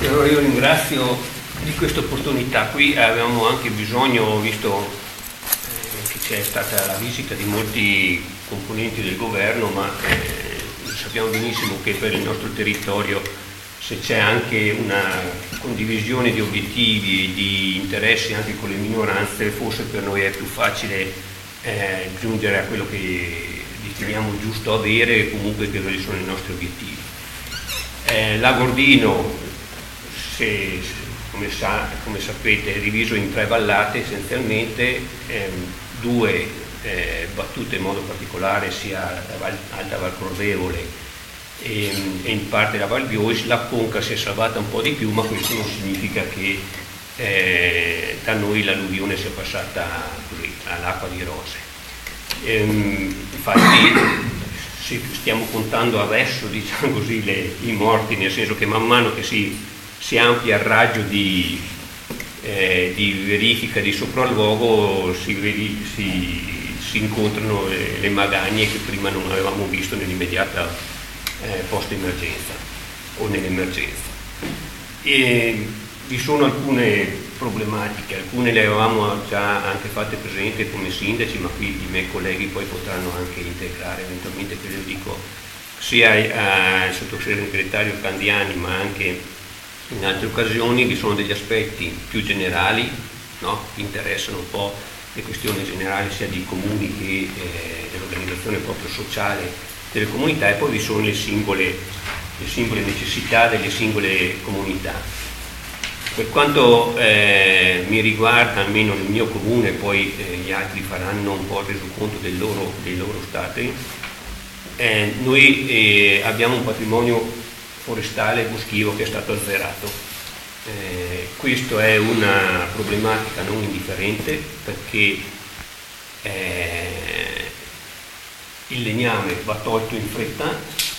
Allora io ringrazio di questa opportunità. Qui avevamo anche bisogno, visto che c'è stata la visita di molti componenti del governo, ma sappiamo benissimo che per il nostro territorio, se c'è anche una condivisione di obiettivi e di interessi anche con le minoranze, forse per noi è più facile giungere a quello che riteniamo giusto avere e comunque che quelli sono i nostri obiettivi. L'Agordino, come sapete, è diviso in 3 vallate essenzialmente, 2 battute in modo particolare sia la Alta Val Corvevole e in parte la Val Biois. La Conca si è salvata un po' di più, ma questo non significa che da noi l'alluvione sia passata così all'acqua di rose. Infatti stiamo contando adesso, diciamo così, i morti, nel senso che man mano che si amplia il raggio di verifica, di sopralluogo, si incontrano le magagne che prima non avevamo visto nell'immediata post-emergenza o nell'emergenza. Vi sono alcune problematiche, alcune le avevamo già anche fatte presente come sindaci, ma qui i miei colleghi poi potranno anche integrare eventualmente, che le dico sia al sottosegretario Candiani ma anche in altre occasioni. Vi sono degli aspetti più generali, no? Che interessano un po' le questioni generali sia dei comuni che dell'organizzazione proprio sociale delle comunità, e poi vi sono le singole necessità delle singole comunità. Per quanto mi riguarda, almeno nel mio comune, poi gli altri faranno un po' il resoconto dei loro stati, noi abbiamo un patrimonio forestale e boschivo che è stato azzerato. Questo è una problematica non indifferente, perché il legname va tolto in fretta,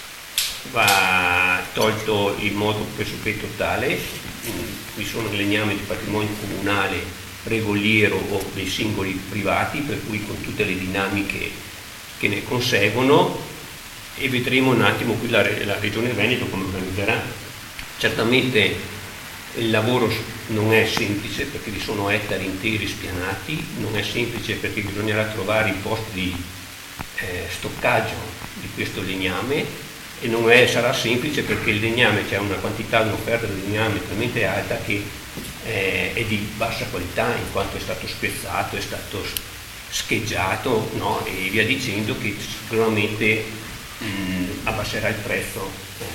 va tolto in modo pressoché totale. Qui sono legname di patrimonio comunale, regoliero o dei singoli privati, per cui con tutte le dinamiche che ne conseguono, e vedremo un attimo qui la Regione Veneto come organizzerà. Certamente il lavoro non è semplice, perché vi sono ettari interi spianati, non è semplice perché bisognerà trovare i posti di stoccaggio di questo legname, e non sarà semplice perché il legname, c'è una quantità, un'offerta di legname talmente alta che è di bassa qualità, in quanto è stato spezzato, è stato scheggiato, no? E via dicendo, che sicuramente abbasserà il prezzo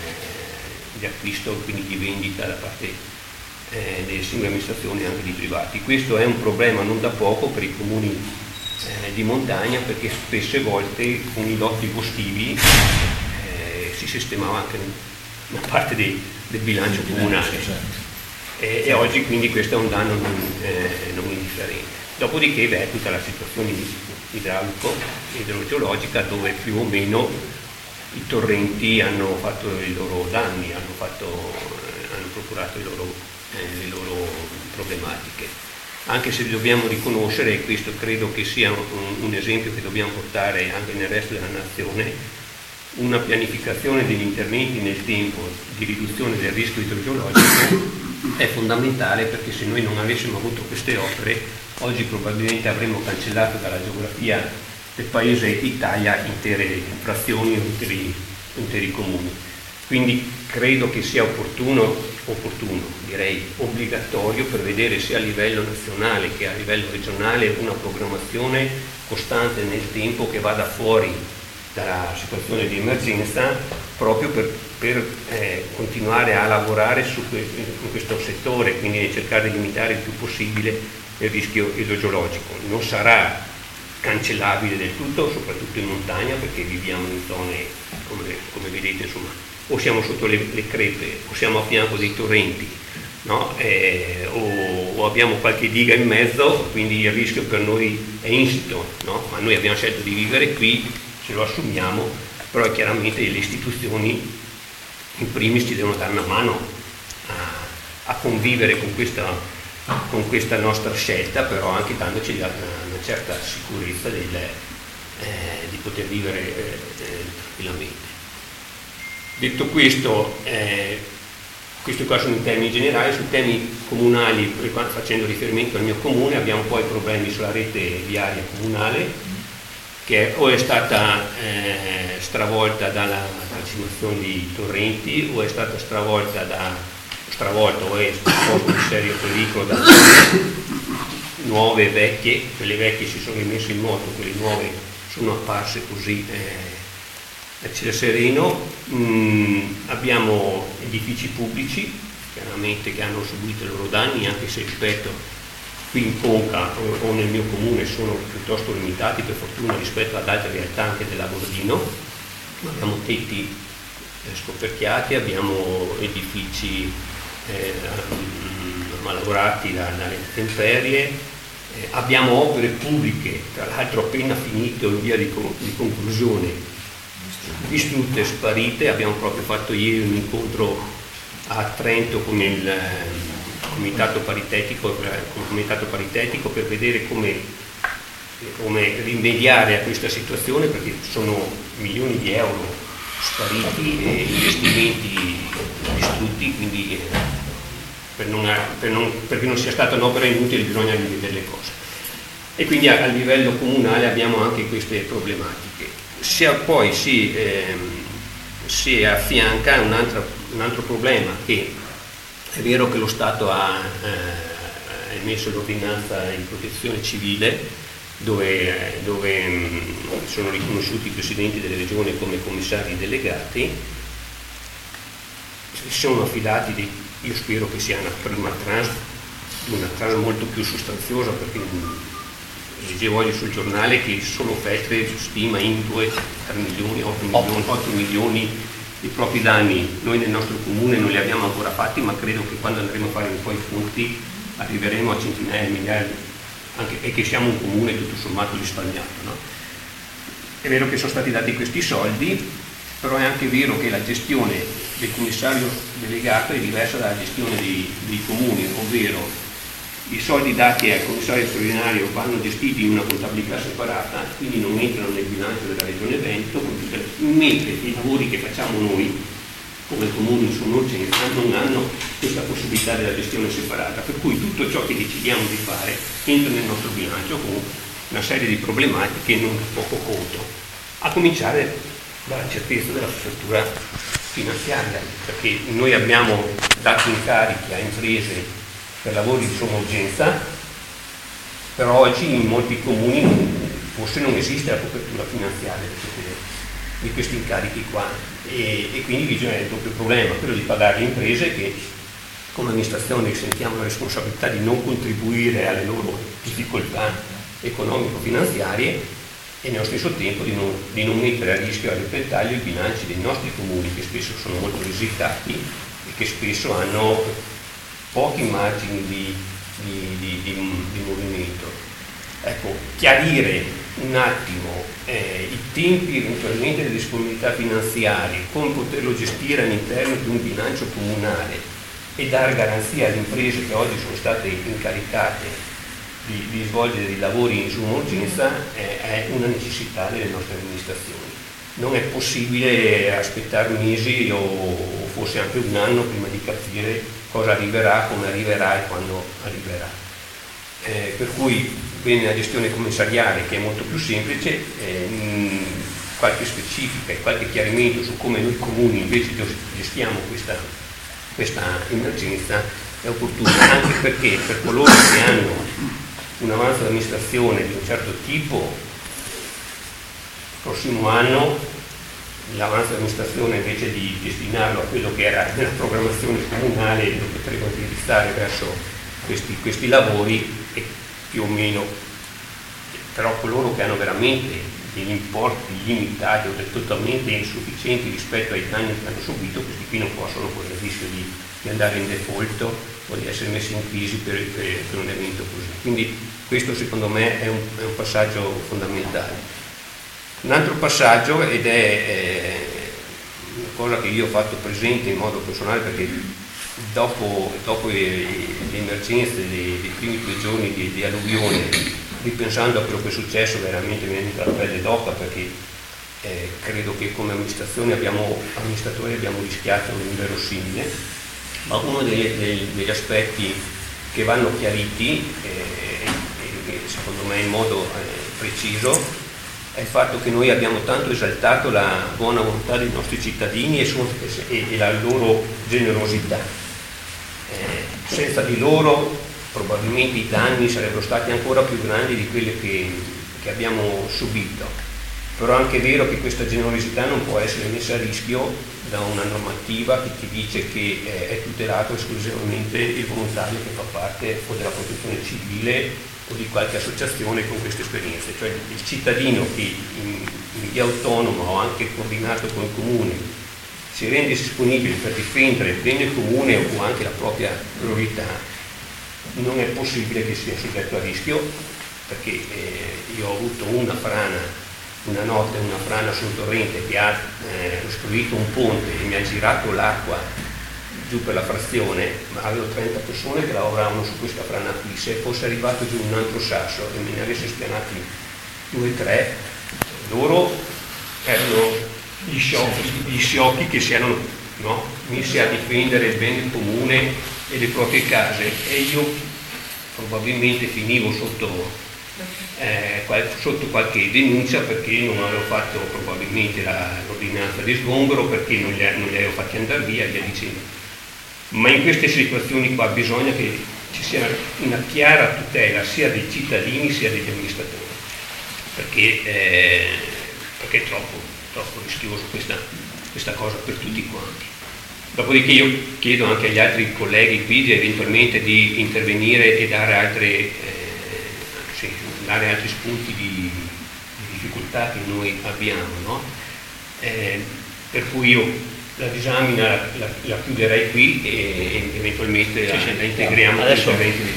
di acquisto, quindi di vendita da parte delle singole amministrazioni e anche di privati. Questo è un problema non da poco per i comuni di montagna, perché spesse volte con i lotti boschivi si sistemava anche una parte del bilancio comunale, e oggi quindi questo è un danno non indifferente. Dopodiché tutta la situazione idrogeologica, dove più o meno i torrenti hanno fatto i loro danni, hanno procurato le loro problematiche. Anche se dobbiamo riconoscere, e questo credo che sia un esempio che dobbiamo portare anche nel resto della nazione, una pianificazione degli interventi nel tempo di riduzione del rischio idrogeologico è fondamentale, perché se noi non avessimo avuto queste opere, oggi probabilmente avremmo cancellato dalla geografia del Paese Italia intere frazioni o interi comuni. Quindi credo che sia opportuno, direi obbligatorio, prevedere sia a livello nazionale che a livello regionale una programmazione costante nel tempo che vada fuori dalla situazione di emergenza, proprio per continuare a lavorare in questo settore, quindi cercare di limitare il più possibile il rischio idrogeologico. Non sarà cancellabile del tutto, soprattutto in montagna, perché viviamo in zone, come vedete, insomma, o siamo sotto le crepe o siamo a fianco dei torrenti, no? O abbiamo qualche diga in mezzo, quindi il rischio per noi è insito, no? Ma noi abbiamo scelto di vivere qui, ce lo assumiamo, però chiaramente le istituzioni in primis ci devono dare una mano a convivere con questa nostra scelta, però anche dandoci una certa sicurezza di poter vivere tranquillamente. Detto questo, Questi qua sono i temi generali. Sui temi comunali, facendo riferimento al mio comune, abbiamo poi problemi sulla rete viaria comunale, che o è stata stravolta dalla calcimazione di torrenti, o è stata stravolta o è posto in serio pericolo da nuove vecchie. Quelle vecchie si sono rimesse in moto, quelle nuove sono apparse così a cielo sereno. Abbiamo edifici pubblici chiaramente che hanno subito i loro danni, anche se, ripeto, qui in Conca o nel mio comune sono piuttosto limitati, per fortuna, rispetto ad altre realtà anche dell'Abordino. Abbiamo tetti scoperchiati, abbiamo edifici malaurati dalle intemperie, abbiamo opere pubbliche, tra l'altro appena finito in via di conclusione, distrutte, sparite. Abbiamo proprio fatto ieri un incontro a Trento con il comitato paritetico per vedere come rimediare a questa situazione, perché sono milioni di euro spariti e investimenti distrutti, quindi perché non sia stata un'opera inutile bisogna rivedere le cose. E quindi a livello comunale abbiamo anche queste problematiche. Poi si affianca un altro problema, che è vero che lo Stato ha emesso l'ordinanza di protezione civile, dove sono riconosciuti i presidenti delle regioni come commissari delegati. Si sono affidati, io spero che sia una prima tranche molto più sostanziosa, perché leggevo oggi sul giornale che solo Feltre stima in 2-3 milioni, 8 milioni i propri danni. Noi nel nostro comune non li abbiamo ancora fatti, ma credo che quando andremo a fare un po' i conti arriveremo a centinaia di miliardi, e che siamo un comune tutto sommato risparmiato, no? È vero che sono stati dati questi soldi, però è anche vero che la gestione del commissario delegato è diversa dalla gestione dei comuni, ovvero i soldi dati al commissario straordinario vanno gestiti in una contabilità separata, quindi non entrano nel bilancio della Regione Veneto, mentre i lavori che facciamo noi come comuni in somma urgenza non hanno questa possibilità della gestione separata, per cui tutto ciò che decidiamo di fare entra nel nostro bilancio con una serie di problematiche non di poco conto, a cominciare dalla certezza della copertura finanziaria, perché noi abbiamo dato incarichi a imprese per lavori di somma urgenza, però oggi in molti comuni forse non esiste la copertura finanziaria di questi incarichi qua, e quindi bisogna il doppio problema, quello di pagare le imprese che come amministrazione sentiamo la responsabilità di non contribuire alle loro difficoltà economico-finanziarie, e nello stesso tempo di non mettere a rischio, a repentaglio, i bilanci dei nostri comuni, che spesso sono molto risicati e che spesso hanno pochi margini di movimento. Ecco, chiarire un attimo i tempi eventualmente delle disponibilità finanziarie, come poterlo gestire all'interno di un bilancio comunale e dare garanzia alle imprese che oggi sono state incaricate di svolgere dei lavori in somma urgenza è una necessità delle nostre amministrazioni. Non è possibile aspettare mesi o forse anche un anno prima di capire cosa arriverà, come arriverà e quando arriverà. Per cui bene la gestione commissariale, che è molto più semplice, qualche specifica e qualche chiarimento su come noi comuni invece gestiamo questa emergenza è opportuno, anche perché per coloro che hanno un avanzo di amministrazione di un certo tipo, il prossimo anno l'avanzo di amministrazione, invece di destinarlo a quello che era nella programmazione comunale, lo potremo indirizzare verso questi lavori, e più o meno, però coloro che hanno veramente degli importi limitati o totalmente insufficienti rispetto ai danni che hanno subito, questi qui non possono correre il rischio di andare in default o di essere messi in crisi per un evento così. Quindi questo secondo me è un passaggio fondamentale. Un altro passaggio, ed è una cosa che io ho fatto presente in modo personale, perché dopo le emergenze dei primi 2 giorni di alluvione, ripensando a quello che è successo, veramente mi è venuta la pelle d'oca, perché credo che come amministratori abbiamo rischiato l'inverosimile. Ma uno degli aspetti che vanno chiariti, secondo me in modo preciso, è il fatto che noi abbiamo tanto esaltato la buona volontà dei nostri cittadini e la loro generosità. Senza di loro probabilmente i danni sarebbero stati ancora più grandi di quelli che abbiamo subito. Però è anche vero che questa generosità non può essere messa a rischio da una normativa che ti dice che è tutelato esclusivamente il volontario che fa parte o della protezione civile o di qualche associazione con queste esperienze, cioè il cittadino che in via autonoma o anche coordinato con il comune si rende disponibile per difendere il bene comune o anche la propria priorità, non è possibile che sia soggetto a rischio, perché io ho avuto una notte una frana sul torrente che ha ostruito un ponte e mi ha girato l'acqua giù per la frazione, ma avevo 30 persone che lavoravano su questa frana qui. Se fosse arrivato giù un altro sasso e me ne avesse spianati 2 o 3, loro erano gli sciocchi che si erano messi a difendere il bene comune e le proprie case, e io probabilmente finivo sotto qualche denuncia perché non avevo fatto probabilmente l'ordinanza di sgombero, perché non li avevo fatti andare via e via dicendo. Ma in queste situazioni qua bisogna che ci sia una chiara tutela sia dei cittadini sia degli amministratori, perché è troppo rischioso questa cosa per tutti quanti. Dopodiché io chiedo anche agli altri colleghi qui eventualmente di intervenire e dare altri spunti di difficoltà che noi abbiamo, no? Per cui io la disamina la chiuderei qui e eventualmente la integriamo con interventi.